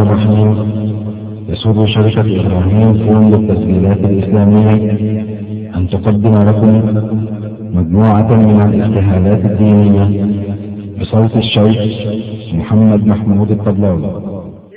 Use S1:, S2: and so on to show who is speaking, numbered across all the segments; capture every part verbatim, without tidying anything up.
S1: الرحيم. يسر شركة إبراهيم فون للتسجيلات الإسلامية أن تقدم لكم مجموعة من الاجتهادات الدينية بصوت الشيخ محمد محمود الطبلاوي.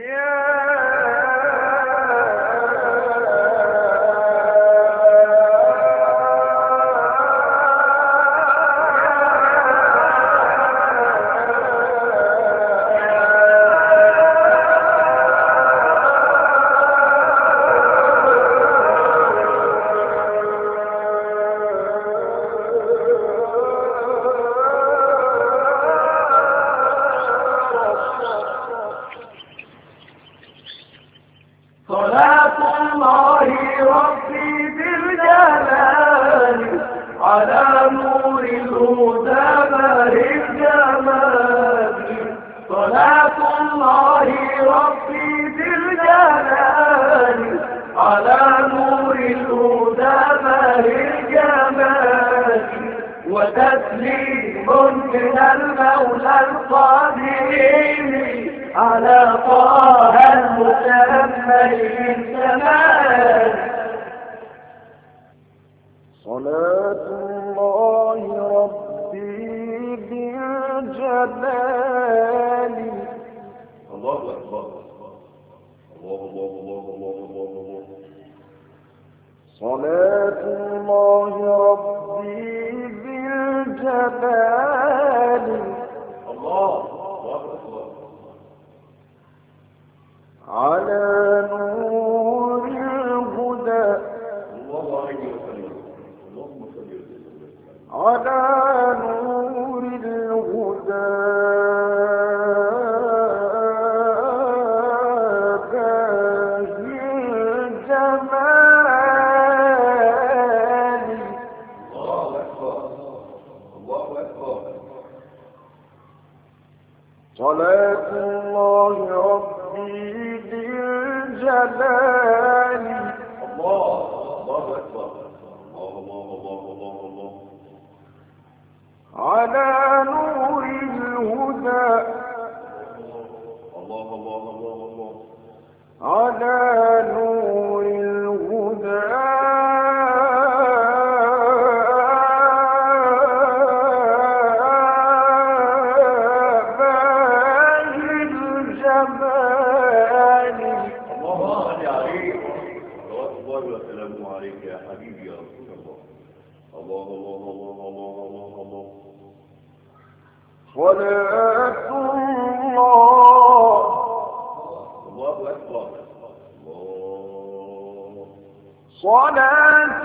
S2: وتسليم من المولى القديم على طه المسمى الكمال. صلاة الله ربي بالجلال.
S3: الله أكبر. الله الله الله الله الله الله.
S2: صلاة الله ربي بالجلال.
S3: الله أكبر.
S2: على نور الهدى.
S3: الله عليه وسلم. اللهم صل وسلم
S2: على نور الهدى صلاة الله ربي بالجلال.
S3: الله الله أكبر. الله الله الله الله الله.
S2: على نور الهدى.
S3: الله الله الله الله.
S2: على نور الهدى صلاة الله.
S3: الله أكبر. الله.
S2: صلاة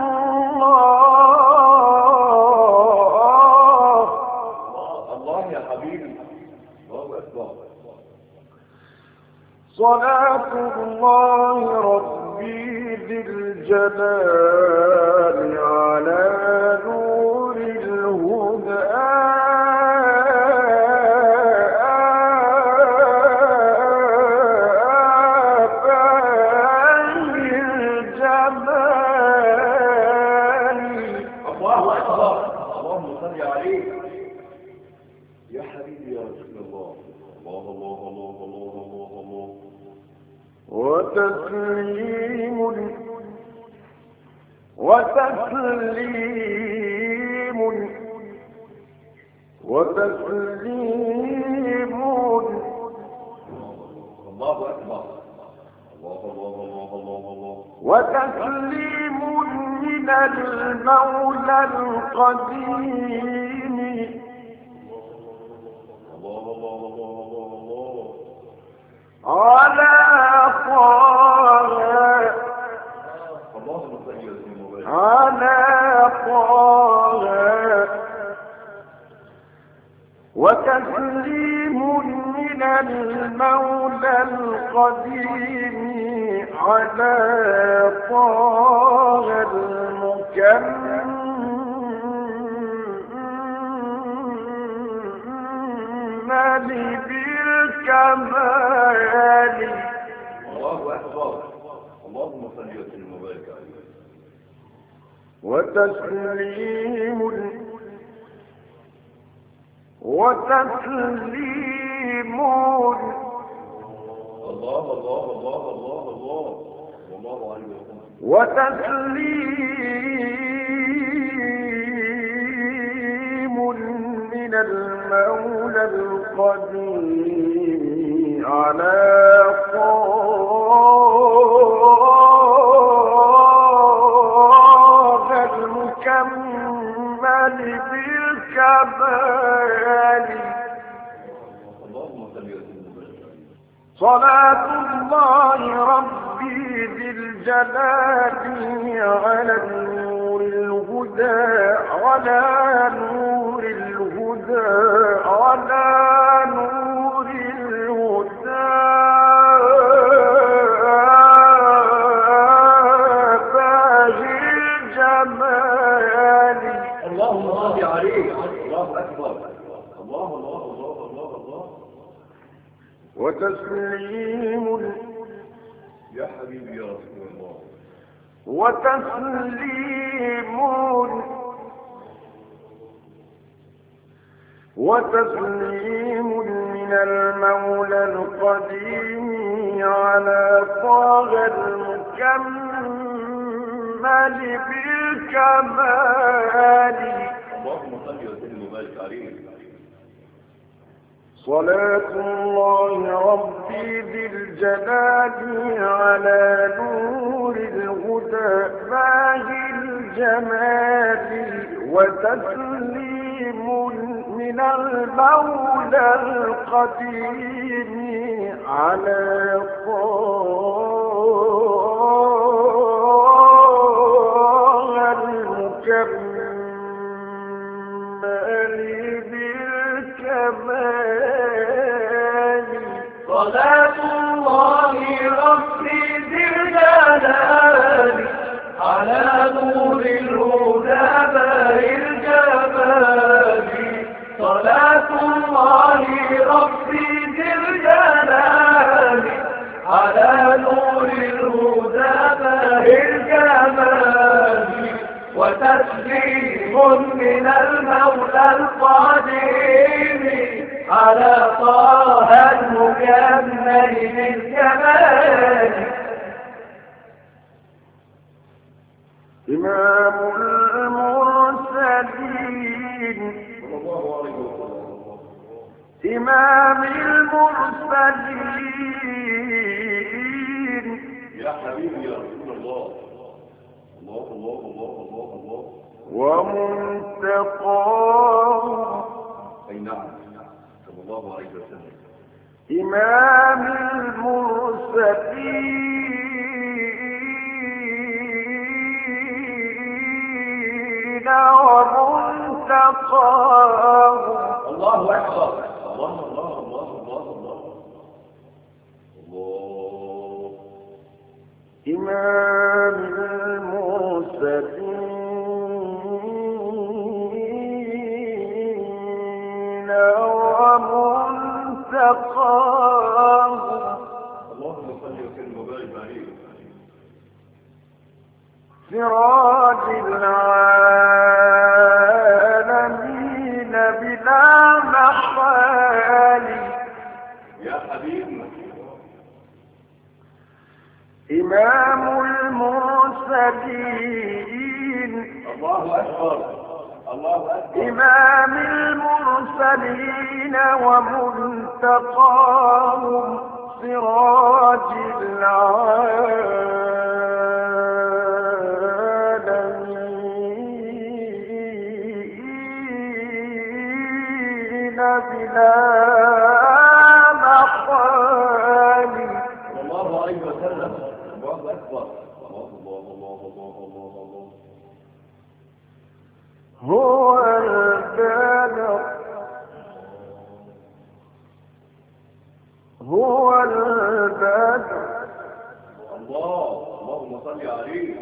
S2: الله.
S3: الله يا حبيبي. الله أكبر.
S2: صلاة الله ربي بالجلال على نور الهدى وتسليم وتسليم وتسليم.
S3: الله أكبر. الله الله الله الله الله.
S2: وتسليم من المولى القديم.
S3: الله الله الله الله.
S2: على طه.
S3: اللهم صل وسلم وبارك
S2: على طه. وتسليم من المولى القديم على طه المكمل بالكمال.
S3: الله أكبر. اللهم صل وسلم وبارك عليه.
S2: وتسليم وتسليم
S3: الله الله الله الله الله والله عليه وسلم.
S2: وتسليم من المولى القديم على طه المكمل بالكمال. صلاة الله ربي بالجلال على نور الهدى على نور الهدى على نور الهدى باهي الجمال.
S3: اللهم صل عليه. الله أكبر. الله الله الله الله الله.
S2: وتسليم
S3: يا حبيبي يا رسول الله.
S2: وتسليم وتسليم من المولى القديم على طه المكمل بالكمال.
S3: اللهم صل وسلم وبارك عليه.
S2: صلاة الله ربي بالجلال على نور الهدى باهي الجمال. وتسليم من المولى القديم على طه المكمل بالكمال.
S4: صلاة الله ربي بالجلال على نور الهدى باهي الجمال. صلاة الله ربي بالجلال على نور الهدى باهي الجمال. وتسليم من المولى القديم على طه المكمل بالكمال.
S2: إمام المرسلين إمام المرسلين.
S3: يا حبيبي يا رسول الله. الله الله الله الله الله.
S2: ومنتقاه
S3: أي نعم صلى الله عليه وسلم.
S2: إمام المرسلين ومنتقاه.
S3: الله أكبر. الله الله الله الله الله الله.
S2: إمام المرسلين ومنتقاه.
S3: اللهم صل وسلم وبارك عليه.
S2: سراج العالمين بلا محال.
S3: يا حبيبنا.
S2: إمام المرسلين.
S3: الله أكبر. الله أكبر.
S2: إمام المرسلين ومنتقاهم سراج العالمين بلا محال.
S3: صلى الله عليه وسلم. الله أكبر. الله الله الله الله الله الله.
S2: هو البدر هو البدر
S3: الله. اللهم صل عليه.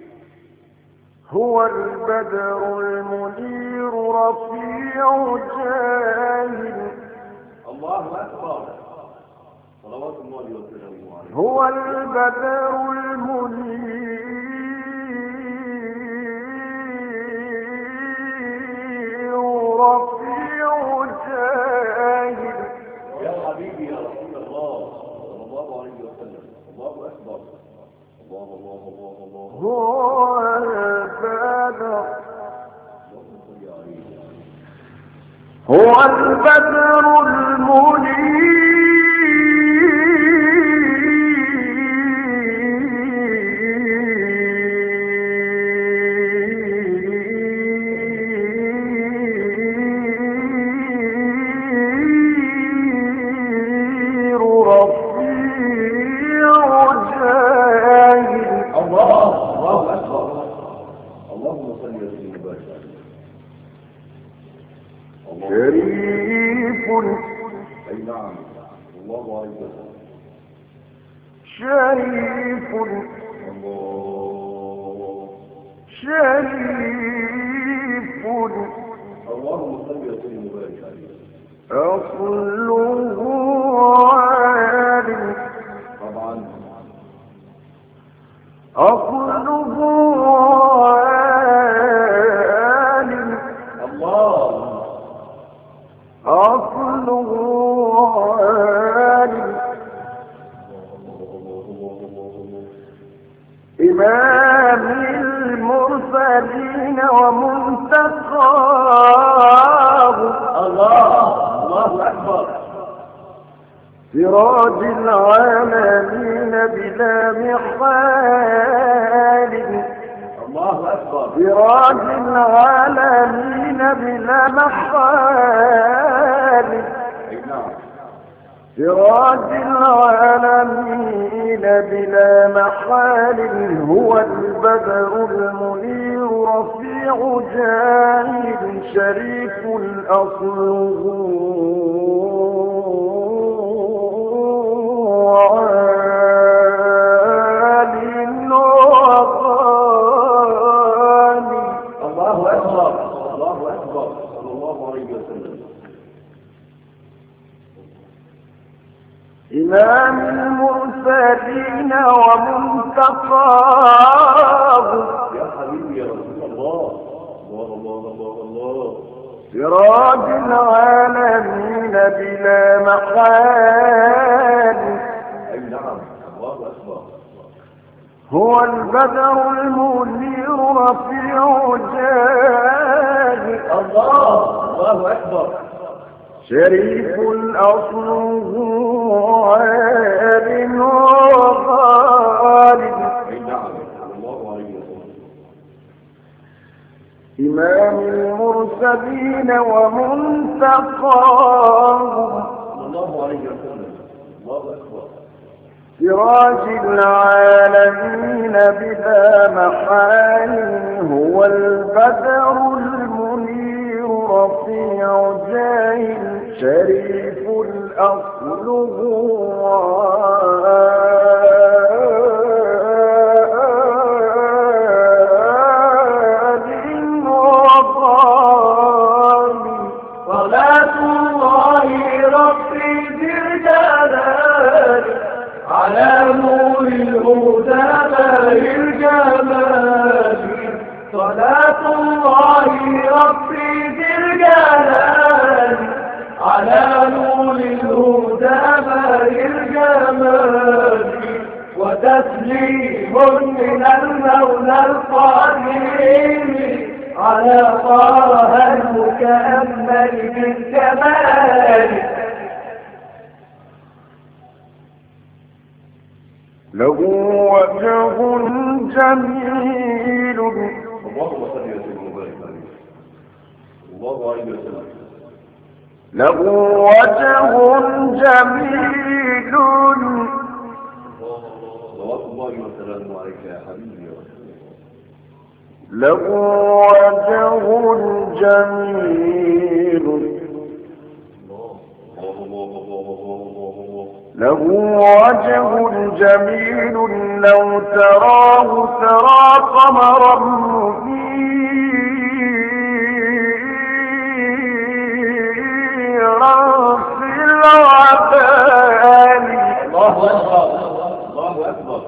S2: هو البدر المنير رفيع جاهل.
S3: الله أكبر. صلوات الله وسلامه عليه.
S2: هو البدر المنير رفيع جاهل.
S3: يا حبيبي يا رسول الله صلى الله عليه
S2: هو البدر هو البدر المنير رفيع جاهل.
S3: الله الله أكبر. اللهم صل وسلم وبارك عليه.
S2: شريف
S3: أي نعم. الله عليه وسلم.
S2: شريف
S3: الله
S2: شريف
S3: اللهم صل وسلم وبارك عليه.
S2: أصله عالٍ
S3: طبعا
S2: أصله عالٍ
S3: الله
S2: أصله عالٍ إمام المرسلين ومنتقاه.
S3: الله الله أكبر.
S2: سراج العالمين بلا محال.
S3: الله أكبر.
S2: سراج العالمين بلا محال.
S3: أي نعم.
S2: سراج العالمين بلا محال. هو البدر المنير رفيع جاهل شريف أصله عالٍ وغالي.
S3: الله أكبر. الله أكبر. صلى الله عليه وسلم.
S2: إمام المرسلين ومنتقاه.
S3: يا حبيبي يا رسول الله. الله الله الله الله.
S2: سراج العالمين بلا محال.
S3: أي نعم. الله أكبر.
S2: هو البدر المنير رفيع جاهل.
S3: الله الله أكبر.
S2: شريف أصله عال وغالب.
S3: أي نعم. صلى الله عليه وسلم.
S2: إمام المرسلين ومنتقاهم.
S3: صلى الله عليه وسلم. الله أكبر.
S2: سراج العالمين بلا محال. هو البدر المنير رفيع جاهل شريف أصله عال وغالي. صلاة الله ربي ذي الجلال على نور الهدى باهي الجمال. صلاة الله ربي ذي الجلال على نور الهدى باهي الجمال. وتسليم من المولى القديم على طه المكمل بالكمال. له وجه جميل.
S3: اللهم صل وسلم وبارك عليه. الله عليه وسلم.
S2: له وجه جميل.
S3: صلوات الله وسلامه عليك يا حبيبي يا رسول الله.
S2: له وجه جميل. له وجه جميل لو تراه ترى قمرا منيرا في العبالي.
S3: الله أكبر. الله أكبر.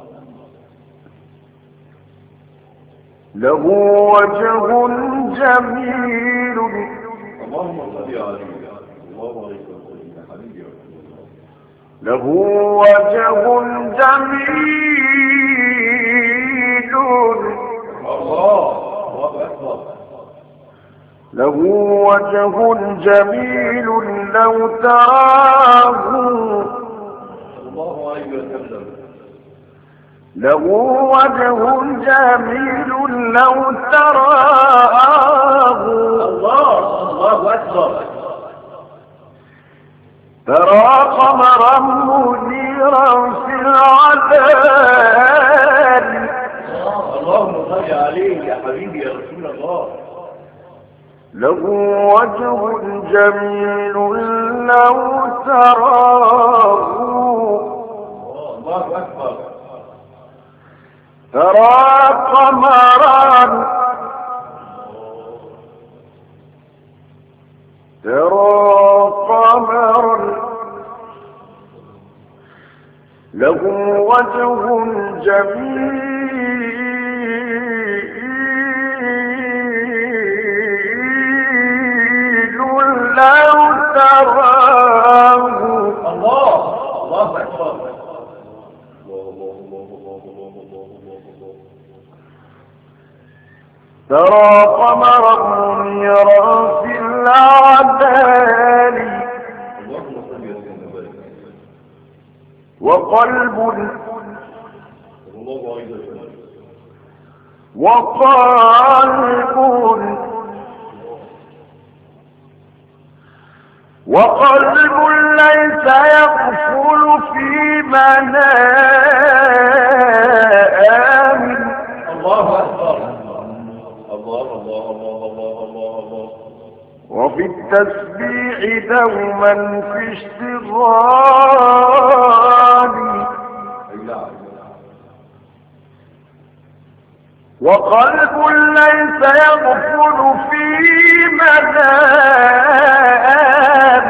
S2: له وجه جميل.
S3: اللهم صل عليه. الله عليه وسلم يا حبيبي يا رسول الله.
S2: له وجه جميل له وجه جميل لو تراه
S3: الله عليه وسلم
S2: له وجه جميل لو تراه
S3: الله الله أكبر
S2: ترى قمرا منيرا في العذاب.
S3: اللهم صل عليه يا حبيبي يا رسول الله.
S2: له وجه جميل لو تراه
S3: الله أكبر
S2: ترى قمرا ترى قمرا له وجه جميل لو تراه.
S3: الله الله أكبر
S2: ترى قمرا منيرا في العذاب وقلب وقلب وقلب ليس يغفل في منام.
S3: الله أكبر الله الله الله الله الله.
S2: وفي التسبيح دوما في اشتغال وقلب ليس يغفل في منام.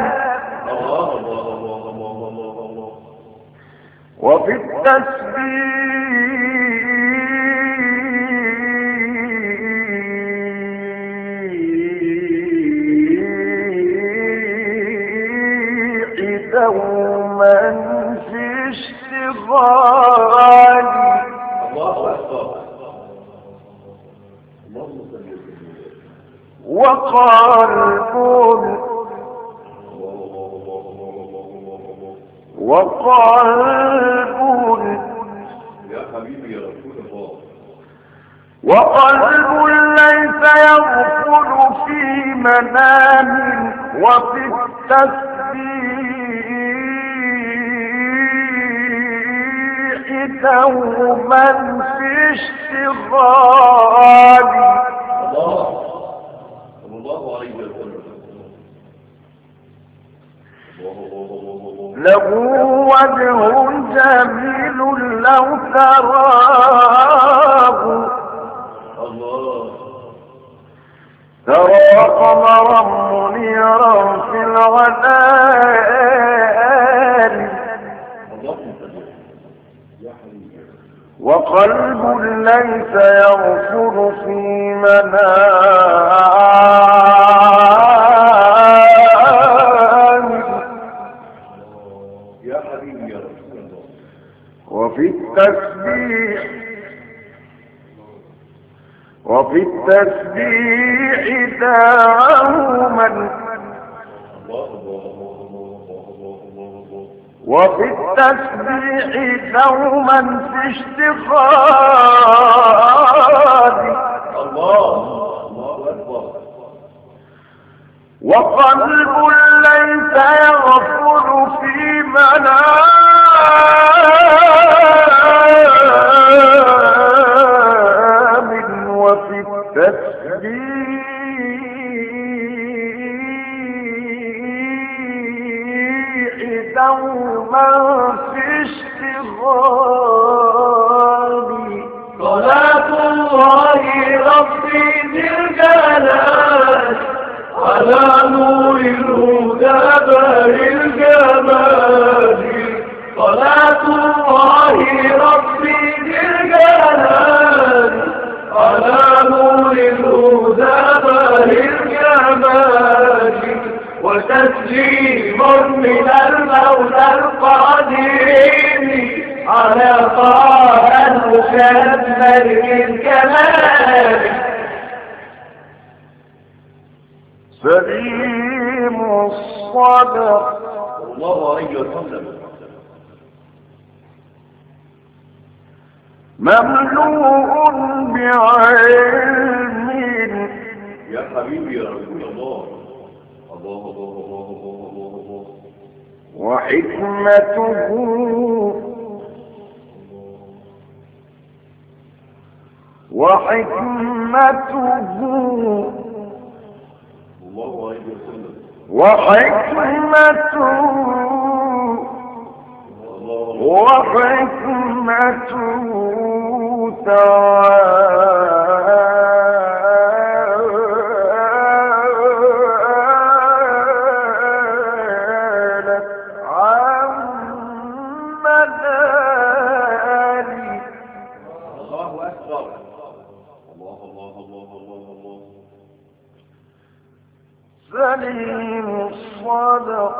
S2: وفي التسبيح دوما في اشتغال وقلب وقلب
S3: يا حبيبي يا رسول الله.
S2: وقلب ليس يغفل في منام. وفي التسبيح دوما في اشتغال
S3: الله الله عليه وسلم.
S2: له وجه جميل لو تراه
S3: الله
S2: ترى قمرا منيرا في العذاب وقلب ليس يغفر في منام.
S3: يا حبيبي يا رسول الله.
S2: وفي التسبيح وفي التسبيح دوما وفي التسبيح دوما في اشتغال
S3: الله الله أكبر.
S2: وقلب ليس يغفل في منام. وفي التسبيح دوما في اشتغال
S4: صلاة الله ربي ذي الجلال على نور الهدى بار الجمال. صلاة الله ربي ذي الجلال على نور الهدى بار الجمال. وتسليم من المولى القديم على طه المكمل بالكمال.
S2: سليم الصدر
S3: صلى الله عليه وسلم
S2: مملوء بعلم
S3: يا حبيبي يا رسول الله الله الله الله الله الله الله
S2: وحكمته وحكمته
S3: الله عليه وسلم
S2: وحكمته وحكمته تعالت عما داني.
S3: الله أكبر الله الله الله الله الله
S2: سليم الصدر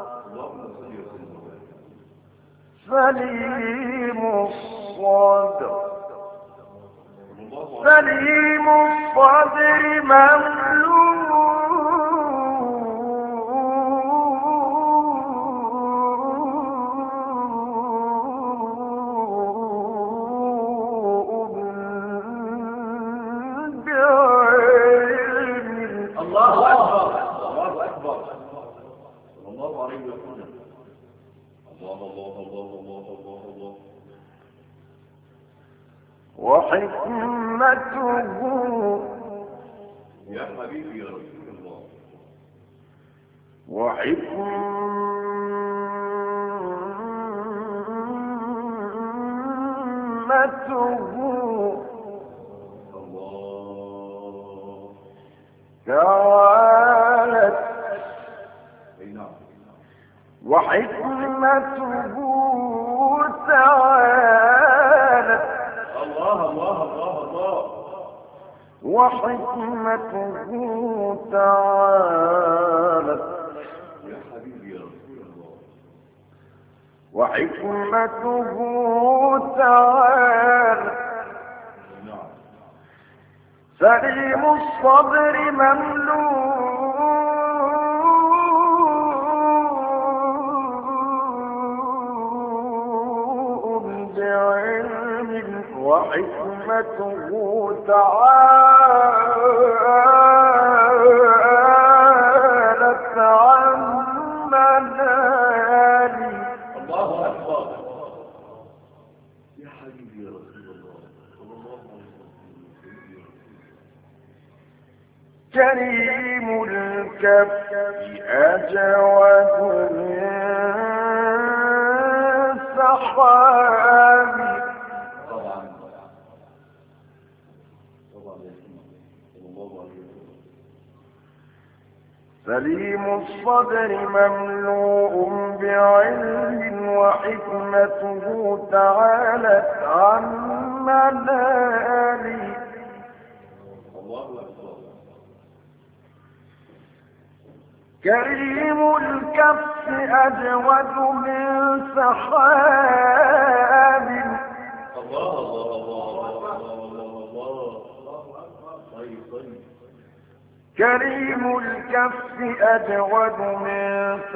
S2: سليم الصدر سليم الصدر مملوء بعلم.
S3: الله أكبر الله أكبر صلى الله عليه وسلم الله الله الله الله الله الله
S2: وحكمته
S3: يا حبيبي يا رسول الله
S2: وحكمته
S3: الله
S2: تعالت
S3: أي نعم
S2: وحكمته تعالت
S3: الله الله الله الله
S2: وحكمته تعالت
S3: يا حبيبي يا رسول الله
S2: وحكمته تعالت
S3: نعم
S2: سليم الصدر مملوء بعلم وحكمته تعالت عما نالي.
S3: الله أكبر يا حبيبي يا رسول الله صلى الله عليه وسلم
S2: كريم الكف أجود من سحاب
S3: طبعا طبعا صلى الله عليه وسلم
S2: سليم الصدر مملوء بعلم وحكمته تعالت عما نالي.
S3: الله أكبر
S2: كريم الكف أجود من سحاب
S3: الله الله الله الله الله طيب طيب
S2: كريم الكف أجود من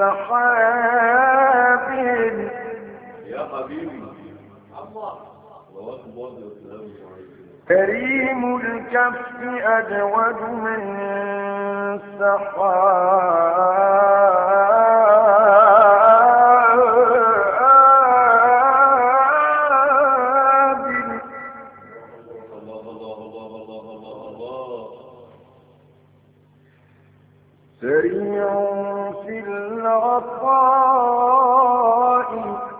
S2: سحاب
S3: يا حبيبي الله الله أكبر والسلام عليكم
S2: كريم الكف أجود من سحاب
S3: الله الله الله الله الله الله
S2: سريع في العطاء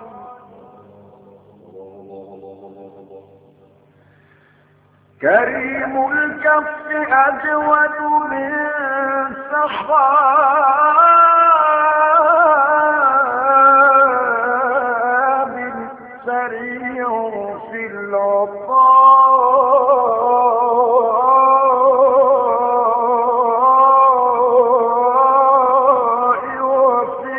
S2: كريم الكف أجود من سحاب سريع في العطاء وفي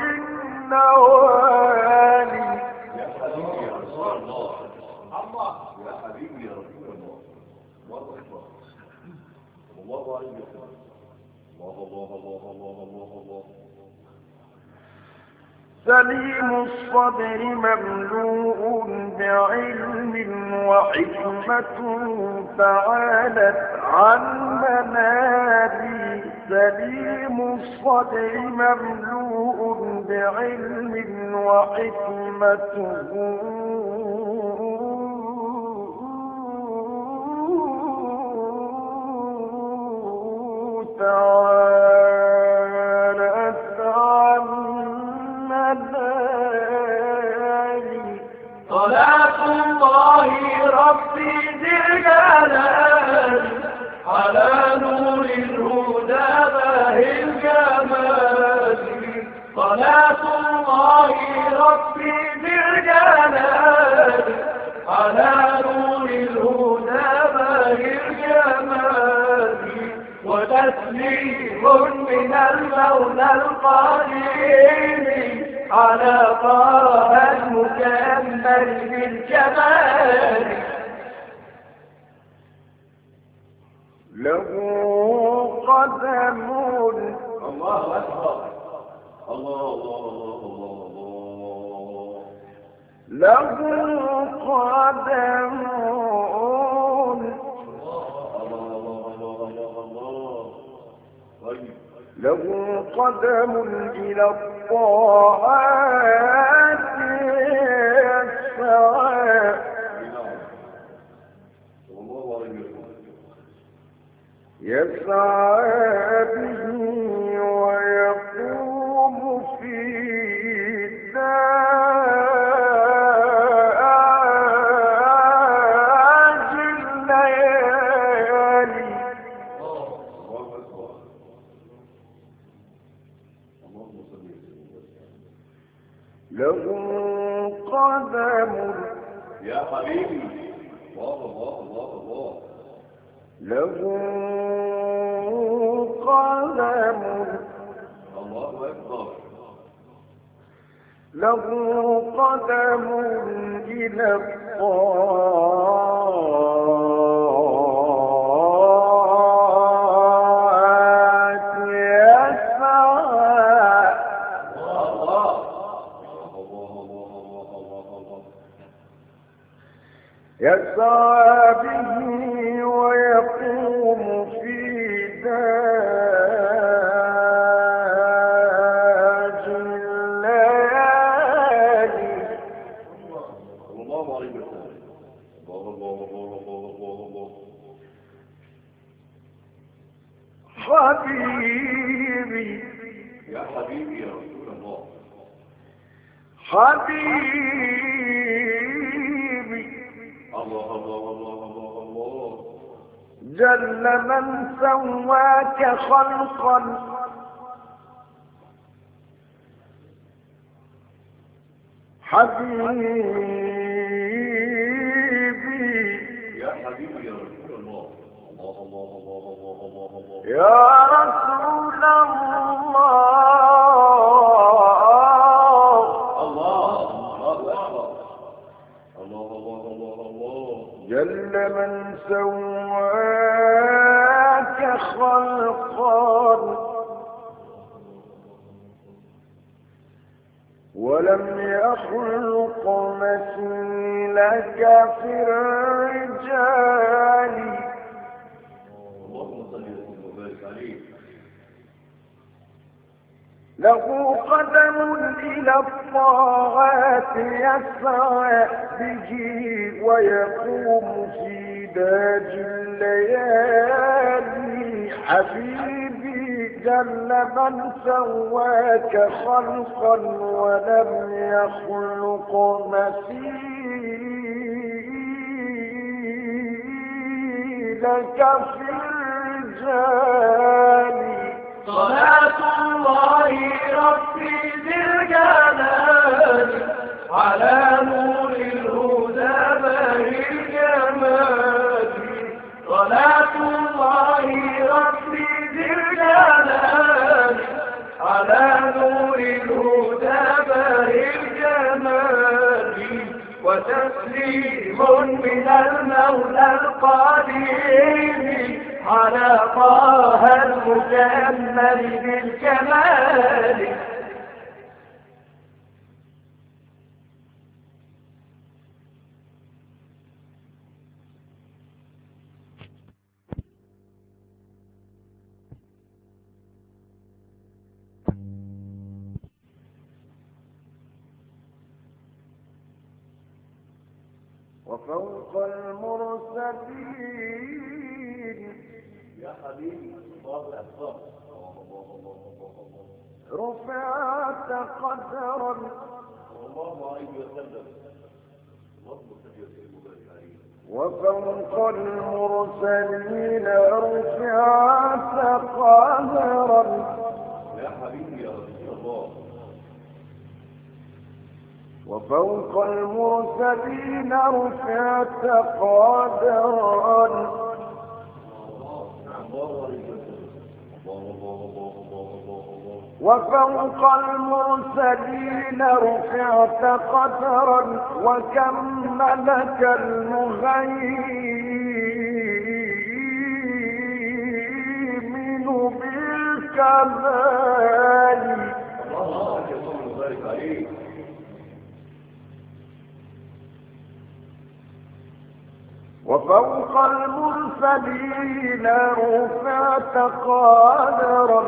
S2: النوال.
S3: يا حبيبي يا رسول الله الله يا حبيبي يا رسول الله الله أكبر الله عليه وسلم
S2: سليم الصدر مملوء بعلم وحكمة تعالت عن منابي. سليم الصدر مملوء بعلم وحكمة تعالت عن منابي.
S4: صلاة الله ربي ذي الجلال على نور الهدى باهي الجمال. صلاة الله ربي ذي الجلال على نور الهدى باهي الجمال. وتسليم من المولى القدير على طه المكمل بالجمال.
S2: له قدم.
S3: الله أكبر. الله الله الله الله.
S2: له قدم. له قدم إلى الطاعات يسعى. يسعى به ويقوم في داج الليالي. له قدم.
S3: يا حبيبي الله الله الله الله.
S2: له قدم.
S3: الله أكبر.
S2: له قدم إلى الطاعات يسعى. يسعى به ويقوم في داج الليالي.
S3: الله عليه وسلم. الله الله الله الله الله.
S2: حبيبي
S3: يا حبيبي يا رسول الله.
S2: حبيبي
S3: الله الله الله الله الله.
S2: جل من سواك خلقا حبيبي.
S3: يا حبيبي يا رسول الله. الله الله الله الله الله الله.
S2: يا رسول الله.
S3: الله الله الله الله الله الله.
S2: جل من سواك خلقا ولم يخلق مثيلك في الرجال.
S3: اللهم صل وسلم وبارك عليه.
S2: له قدم إلى الطاعات يسعى به ويقوم في داج الليالي. حبيبي جل من سواك خلقا ولم يخلق مثيلك في الرجال.
S4: صلاة الله ربي ذي الجلال على نور الهدى باهي الجمال. صلاة الله ربي ذي الجلال على نور الهدى باهي الجمال. وتسليم من المولى القدير على طه المكمل بالكمال.
S2: وفوق المرسلين
S3: يا حبيبي الله أكبر
S2: رفعت قدرا
S3: الله عليه وسلم. اللهم صل وسلم وبارك عليه.
S2: وفوق المرسلين رفعت قدرا
S3: يا حبيبي يا رسول الله.
S2: وفوق المرسلين رفعت قدرا وفوق المرسلين رفعت قدرا وكملك المهيمن بالكمال.
S3: اللهم صل وسلم وبارك عليه.
S2: وفوق المرسلين رفعت قدرا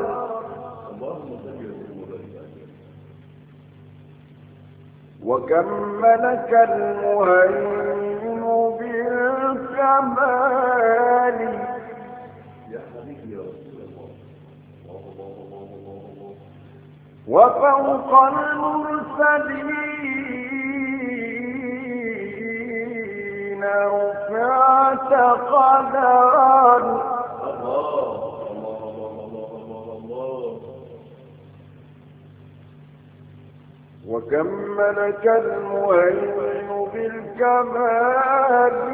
S2: وكملك المهيمن بالكمال. وفوق المرسلين رفعت قدرا وكملك المهيمن بالكمال.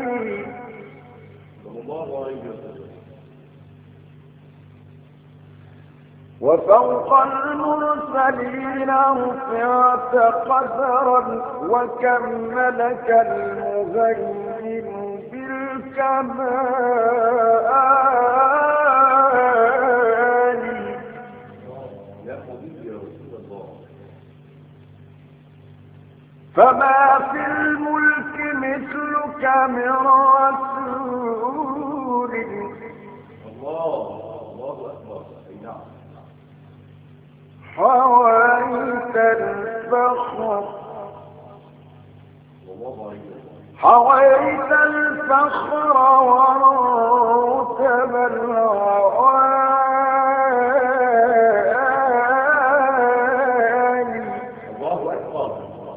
S2: وفوق المرسلين رفعت قدرا وكملك المهيمن بالكمال. فما في الملك مثلك من رسول
S3: الله الله أكبر. نعم.
S2: حويت الفخر
S3: والله عليه.
S2: حويت الفخر ورتب العوالي.
S3: الله أكبر.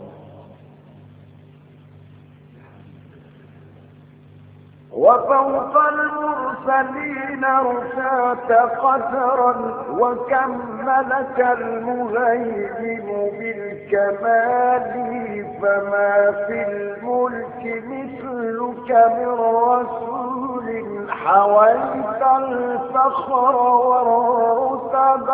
S2: وفوق المرسلين رفعت قدرا وكملك المهيمن بالكمال. فما في الملك مثلك من رسول حويت الفخر والرتب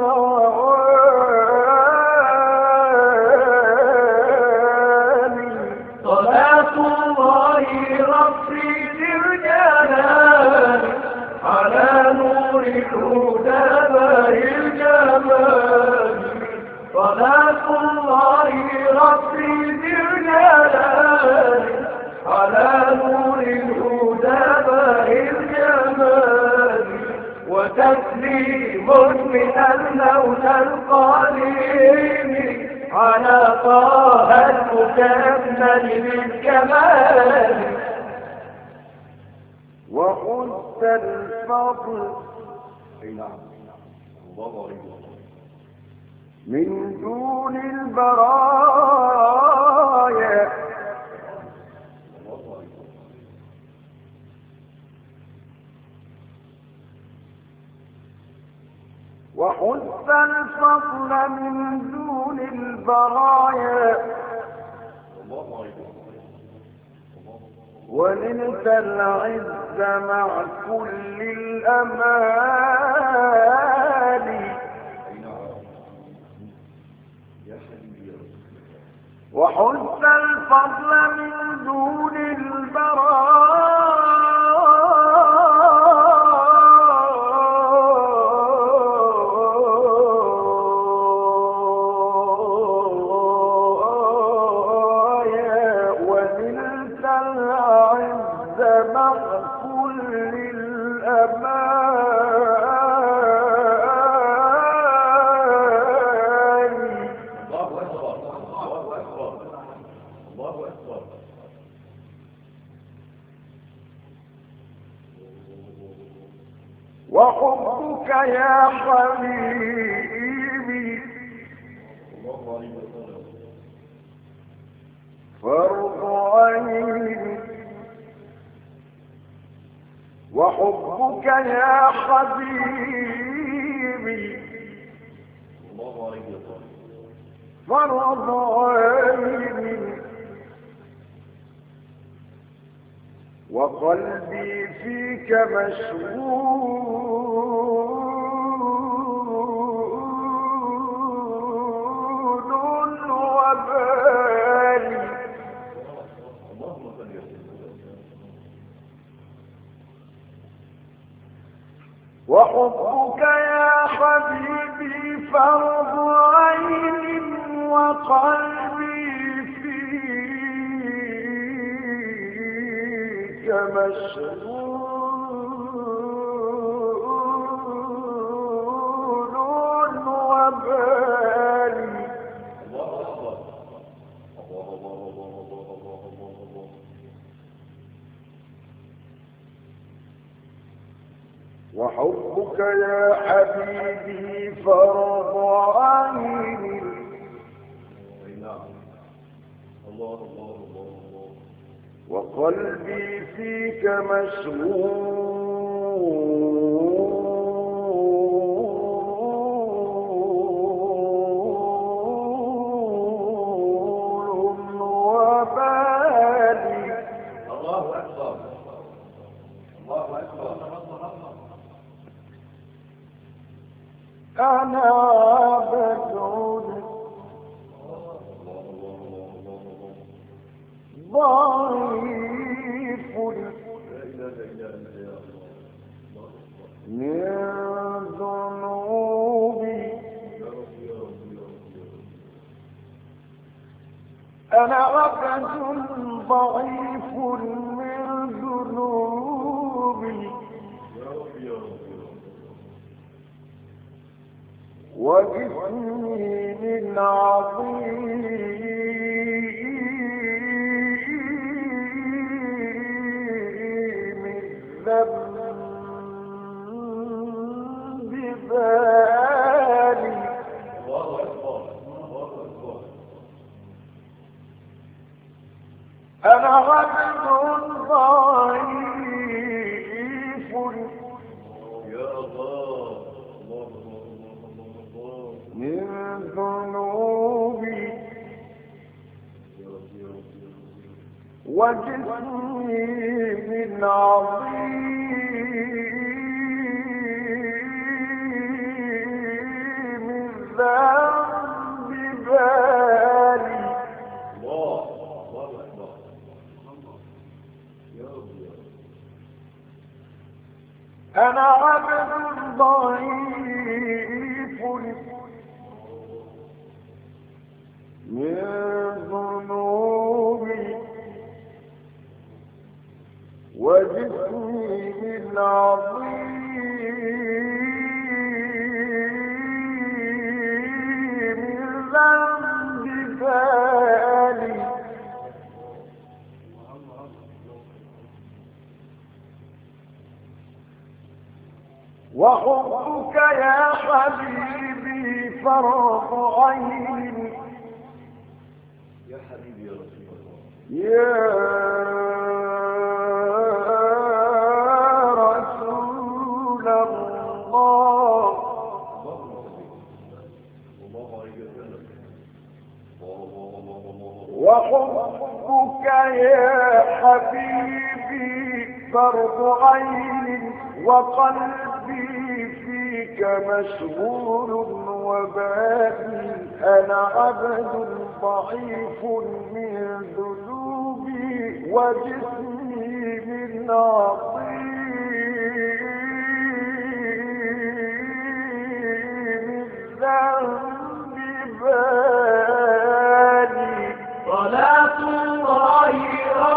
S2: العوالي.
S4: صلاة الله ربي الجلال على نور الهدى باهي الجمال. صلاة الله ربي الجلال على نور الهدى باهي الجمال. وتسليم من المولى القديم على طه المكمل بالكمال.
S2: وخذت الفضل من دون البرايا وحث الفضل من دون البرايا ونلت العز مع كل الأمال. وحث الفضل من دون البرايا ونلت العز مع كل الأمان.
S3: الله أكبر الله أكبر الله أكبر.
S2: وحبك يا حبيبي فرض عين. وحبك يا حبيبي فرض عين. وقلبي فيك مشغول وبالي. وحبك يا حبيبي فرض عين. وقلبي فيك مشغول وبالي. وحبك يا حبيبي فرض عين. وقلبي فيك مشغول وبالي.
S3: الله أكبر الله أكبر.
S2: أنا عبد ضعيف من ذنوبي. أنا عبد ضعيف من ذنوبي. وجسمي من عظيم الذنب بالي. أنا عبد ضعيف
S3: يا الله
S2: من ذنوبي. وجسمي من عظيم الذنب بالي. أنا عبد ضعيف من ذنوبي. وجسمي من عظيم الذنب بالي. وحبك يا حبيبي فرض عين.
S3: يا حبيبي يا رسول الله
S2: يا رسول الله. وحبك يا حبيبي فرض عين. وقلبي فيك مشغول وبالي. أنا عبد ضعيف من ذنوبي. وجسمي من عظيم الذنب بالي.
S4: صلاة الله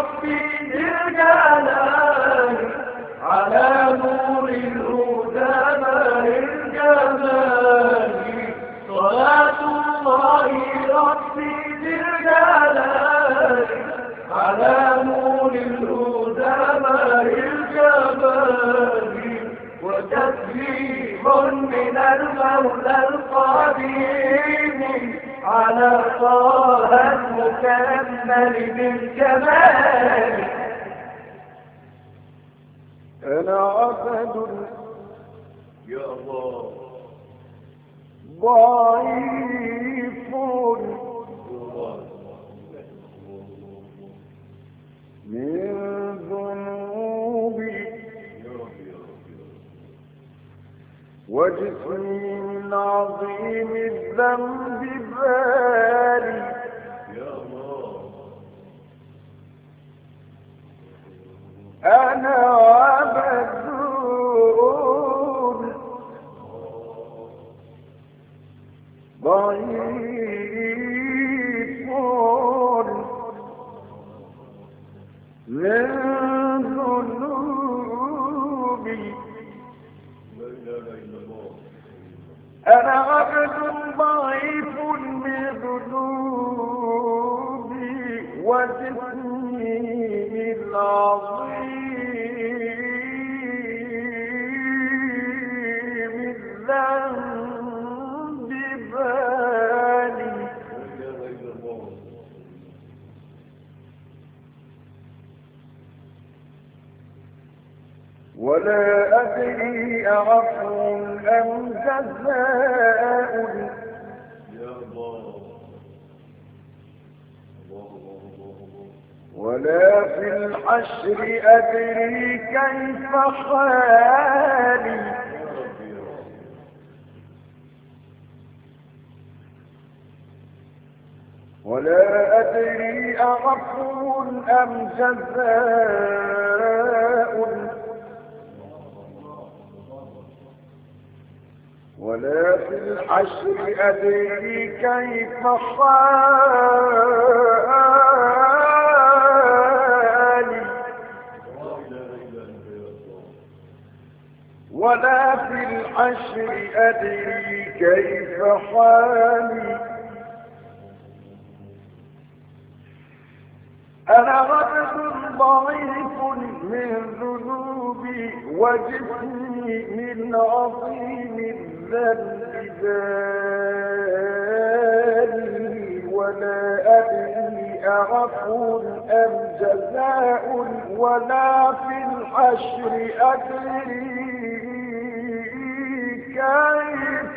S4: وتسليم من المولى القديم على طه المكمل بالكمال. أنا عبد
S3: يا الله
S4: ضعيف من ذنوبي وجسمي من عظيم الذنب بالي.
S3: يا الله
S4: أنا عبد ضعيف من ذنوبي.
S3: لا اله الا الله.
S4: أنا عبد ضعيف من ذنوبي وجسمي من عظيم الذنب بالي.
S3: لا اله الا الله.
S4: ولا أدري أعفو أم جزاء.
S3: يا الله الله الله الله.
S4: ولا في الحشر أدري كيف حالي. ولا أدري أعفو أم جزاء. ولا في الحشر أدري كيف حالي. ولا في الحشر أدري كيف حالي. أنا عبد ضعيف من ذنوبي وجسمي من عظيم الذنب بالي. ولا أدري أعفو أم جزاء. ولا في الحشر أدري كيف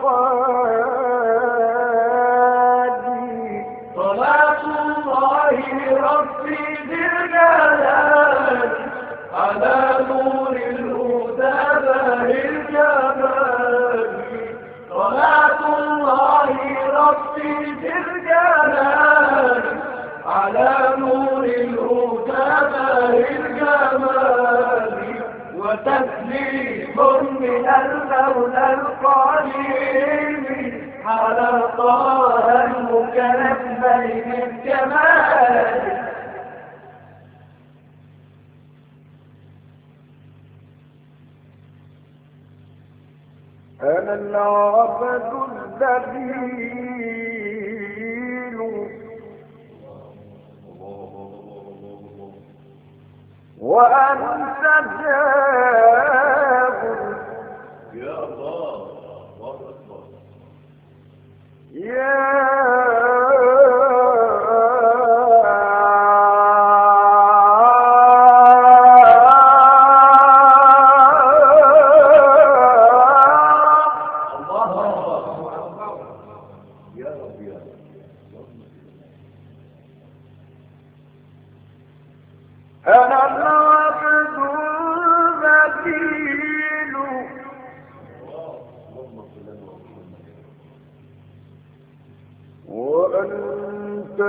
S4: حالي. صلاة الله ربي بالجلال على نور الهدى باهي الجمال. صلاة الله ربي بالجلال على نور الهدى باهي الجمال. وتسليم من المولى القديم على طه المكمل بالكمال. أنا العبد الذليل وأنت جاب.
S3: يا الله الله اكبر.
S4: يا أنا العبد الذليل وأنت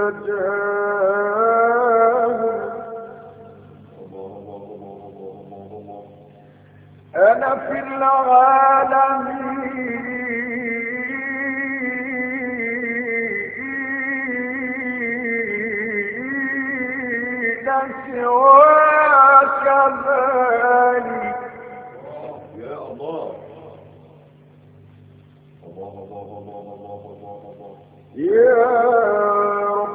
S4: جاهل. أنا في العالمين سواك بالي.
S3: يا الله الله الله الله الله الله الله.
S4: يا رب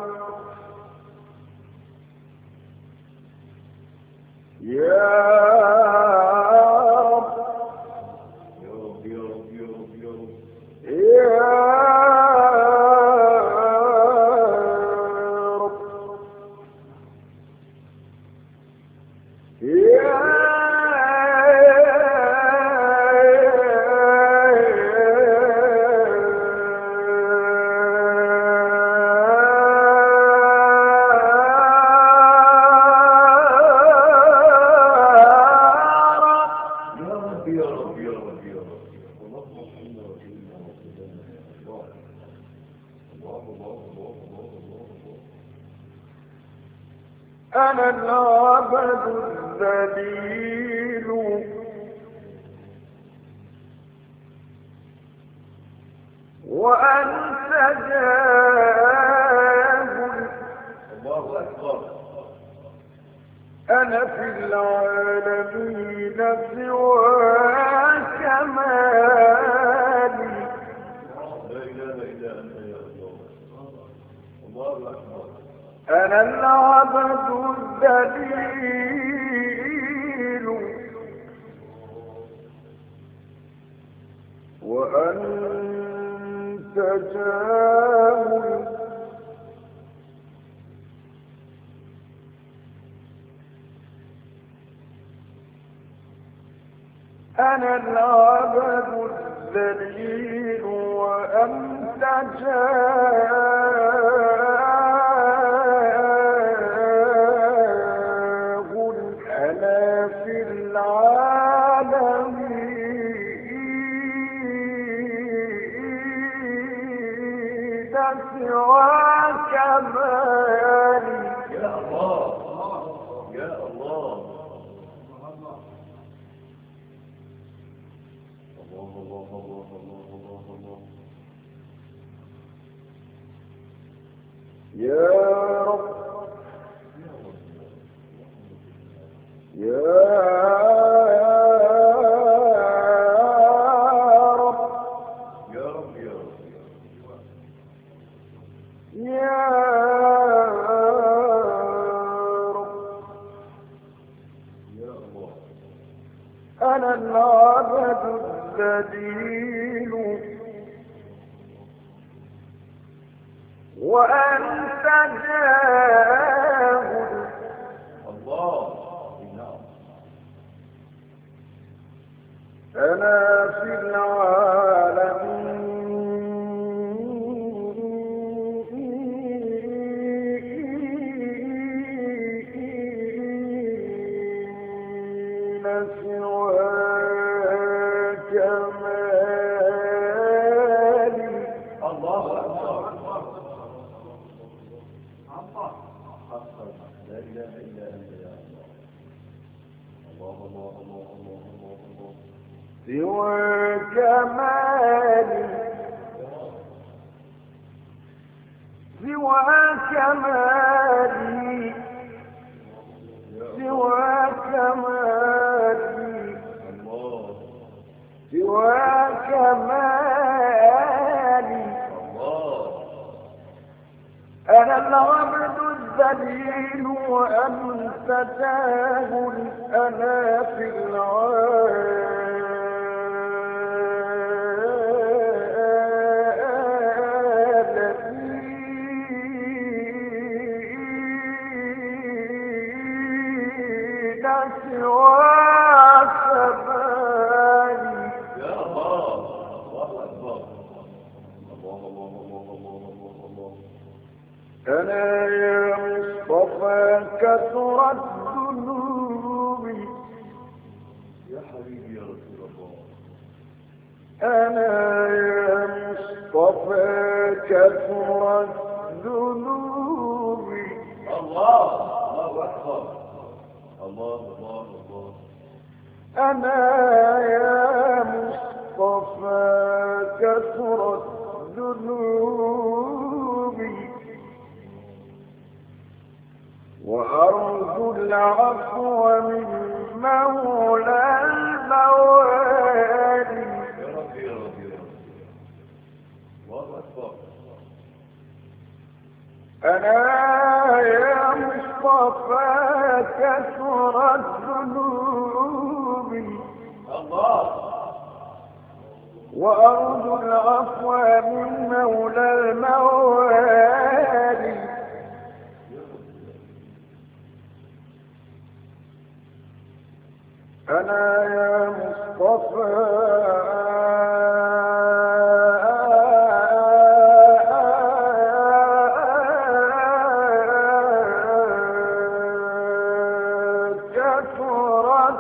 S4: يا رب أنا العبد الذليل وأنت جاهل.
S3: الله أكبر.
S4: أنا في العالمين سواك مالي.
S3: لا إله إلا أنت يا الله. الله أكبر.
S4: أنا العبد الذليل وأنت جاهل. أنا العبد الذليل وأنت جاهل. أنا في العالمين سواك مالي.
S3: يا الله يا الله. الله الله الله الله الله الله.
S4: يا رب يا رب
S3: يا رب يا رب
S4: يا رب.
S3: يا الله.
S4: أنا العبد الذليل وأنت جاهل.
S3: الله. نعم.
S4: أنا في العالمين سواك مالي.
S3: الله أكبر. لا إله إلا أنت يا الله. الله الله الله الله الله الله.
S4: سواك مالي سواك مالي سواك مالي
S3: الله.
S4: سواك مالي.
S3: الله.
S4: أنا العبد الذليل وأنت جاهل. أنا في العالمين سواك مالي.
S3: يا الله. الله أكبر. الله الله الله الله الله الله.
S4: أنا يا مصطفى كثرت ذنوبي.
S3: يا حبيبي يا رسول الله.
S4: أنا يا مصطفى كثرت ذنوبي.
S3: الله. الله أكبر. الله الله الله.
S4: أنا يا مصطفى كثرت ذنوبي وأرجو العفو من مولى الموالي.
S3: يا رب يا رب يا رب. الله أكبر.
S4: أنا يا مصطفى كثرت ذنوبي
S3: الله.
S4: وأرجو العفو من مولى الموالي. أنا يا مصطفى كثرت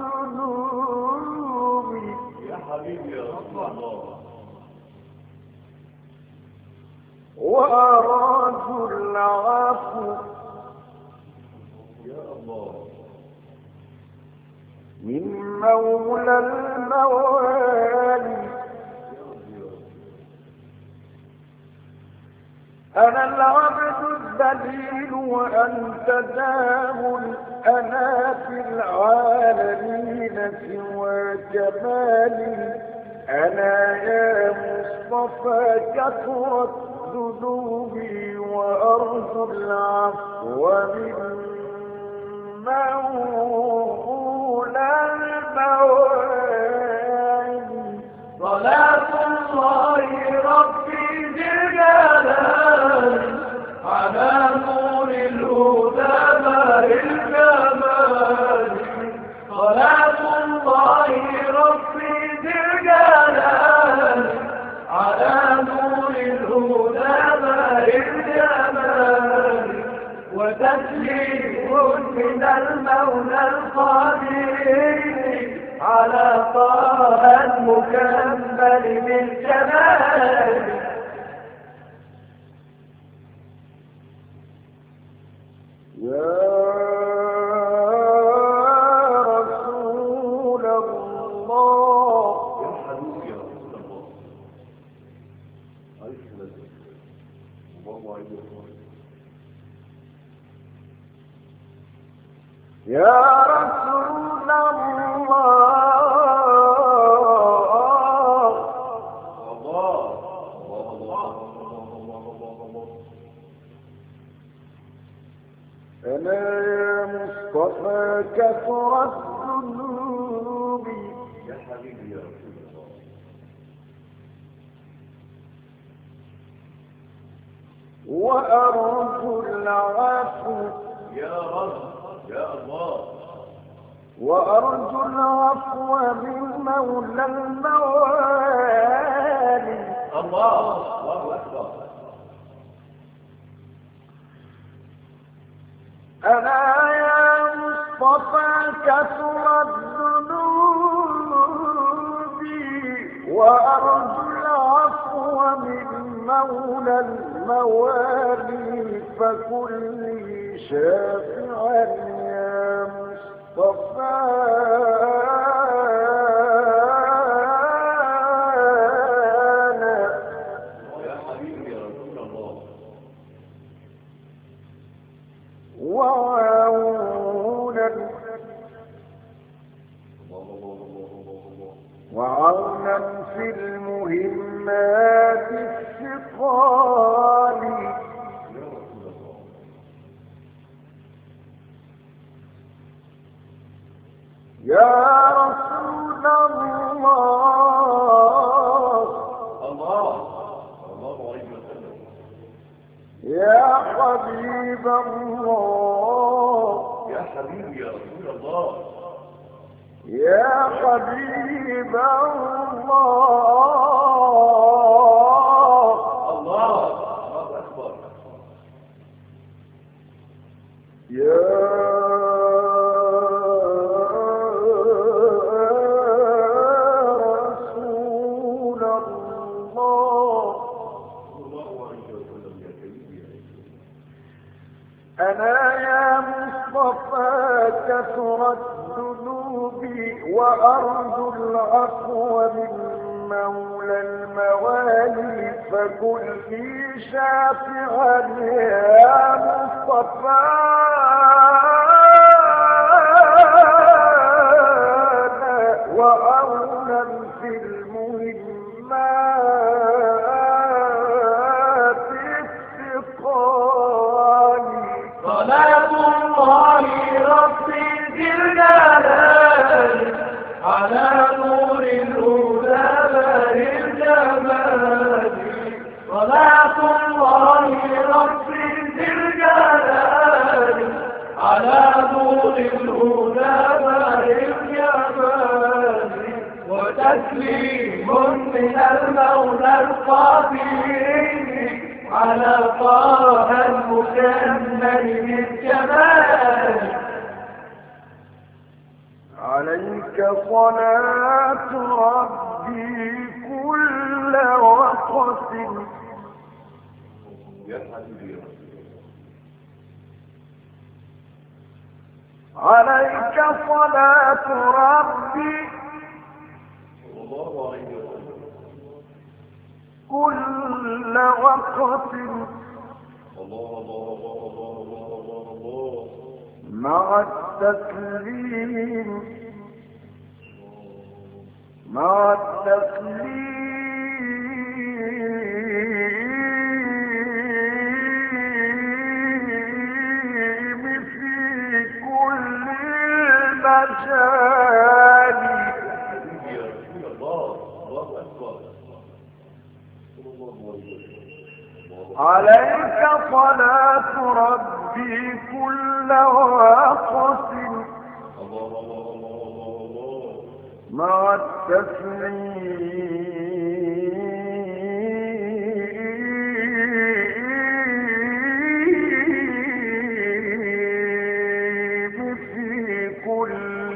S4: ذنوبي.
S3: يا حبيبي يا رسول الله.
S4: وأرادوا العفو
S3: يا
S4: من مولى الموالي أنا العبد الذليل وأنت دام أنا في العالمين سوى جمالي أنا يا مصطفى كثرت ذنوبي وأرجو العفو من مولى الموالي
S3: صلاة الله ربي ذي الجلال على نور الهدى بار الجمال صلاة الله ربي ذي الجلال على نور الهدى بار الجمال وتسليم من المولى القدير على طه المكمل بالجمال
S4: يا رسول الله
S3: يا حبيبي يا رسول الله عليه الصلاة والسلام الله عليه وسلم
S4: يا رسول الله أنا يا مصطفى كثرت ذنوبي
S3: يا حبيبي يا رسول الله
S4: وأرجو العفو
S3: يا رب يا الله
S4: وأرجو العفو من مولى الموالي
S3: الله الله أكبر
S4: أنا يا مصطفى كثرت ذنوبي وأرجو العفو من مولى الموالي فكن لي شافعا يا مصطفى
S3: يا حبيبي يا رسول الله
S4: وعونا وعونا في المهمات الثقال يا رسول الله
S3: الله الله عليه وسلم
S4: يا حبيب الله
S3: يا حبيبي يا رسول الله
S4: يا حبيب الله
S3: الله الله أكبر
S4: يا رسول الله
S3: الله عليه وسلم يا حبيبي
S4: أنا يا مصطفى كثرت ذنوبي وأرجو العفو من مولى الموالي فكن لي شافعا يا مصطفى وأولا في المهمات الثقال
S3: صلاة الله ربي ذي الجلال على نور الهدى بار الجمال صلاة الله ربي ذي الجلال على نور الهدى بار الجمال وتسليم من المولى القدير على طه المكمل بالجمال
S4: عليك صلاة ربي كل وقت
S3: يا حبيبي يا رسول الله
S4: عليك صلاة ربي كل وقت مع التسليم مع التسليم في كل المجال عليك صلاة ربي كل وقت مع التسليم في كل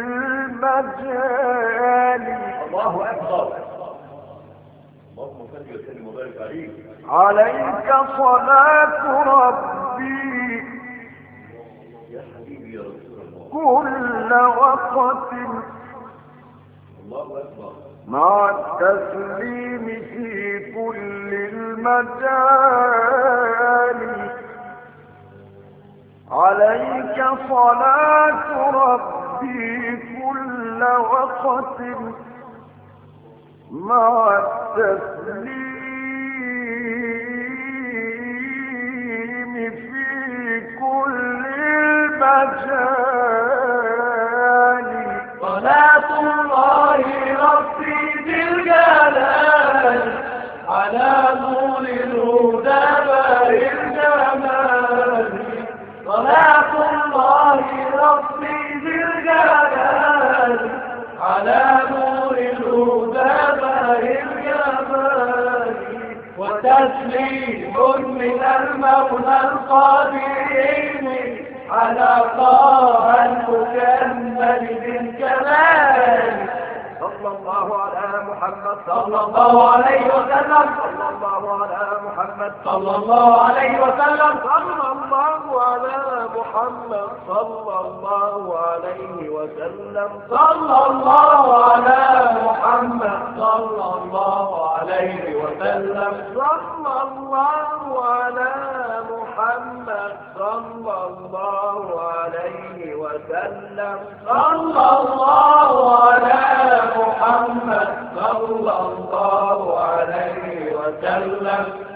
S4: المجال
S3: الله أكبر. اللهم صل وسلم وبارك عليك.
S4: عليك صلاة ربي
S3: يا حبيبي يا رسول الله
S4: كل وقت
S3: الله أكبر
S4: مع التسليم في كل المجال عليك صلاة ربي كل وقت مع التسليم في كل المجال
S2: صلاة الله ربي ذي الجلال على نور الهدى بارئ الجمال صلاة الله ربي ذي الجلال على نور الهدى بارئ الجمال وتسليم من المولى القديم على طه المكمل بالكمال
S4: صلى الله على محمد
S2: صلى الله عليه وسلم
S4: صلى الله على محمد
S2: صلى الله عليه وسلم
S4: صلى الله على محمد صلى الله عليه وسلم
S2: صلى الله على محمد صلى الله عليه وسلم
S4: صلى الله على محمد صلى الله عليه وسلم
S2: صلى الله على محمد صلى الله عليه وسلم